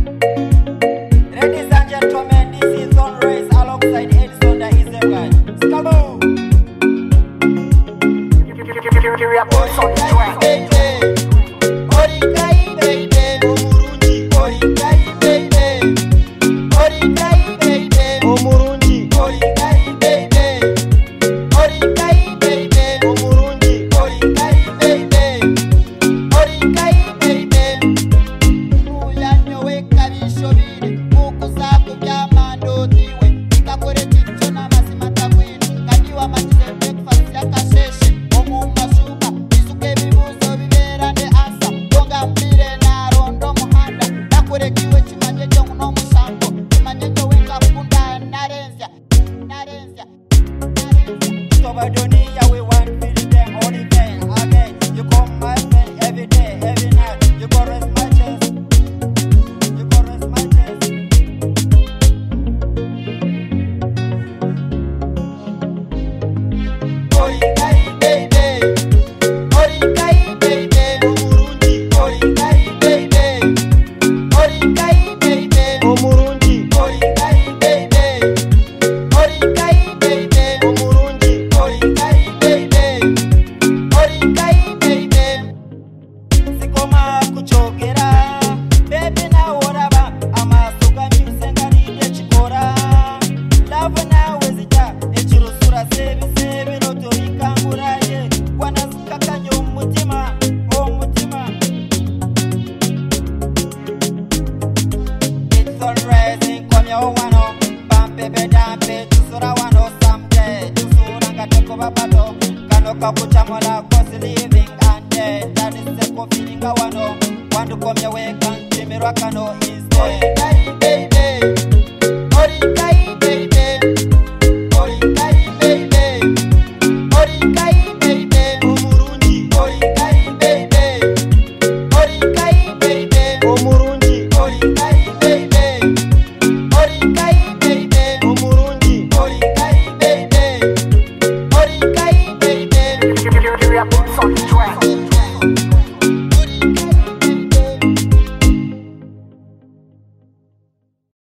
Ladies and gentlemen, this is On Race alongside Edison the Easy Guy. Skaboo! We want feeling them all again. You come my way every day, every night. You go rest my chest. You go rest my chest. Orikai baby, Orikai baby, Omurungi, Orikai baby, Orikai baby, Omurungi, Orikai baby, Orikai baby, Omurungi, Orikai baby, Orikai baby. Sikoma kuchokera, baby na oraba, amasuka mbisenga nide chikora. Love na wezita, echirusura sebi sebi notorika nguraye. Wanazika kanyo mutima, oh mutima. It's on rising, come your wano. Bampe bedampe, tusura wano someday. Tusura ngateko babato, kanoka kuchamola kosi living and dead. That is the feeling I wano. Want to come your way, can't see me rockano instead. Orikai baby, Orikai baby, Orikai baby, Orikai baby, Omurungi, Orikai baby, Orikai baby, Omurungi, Orikai baby, Orikai baby, Omurungi, Orikai baby, Orikai baby.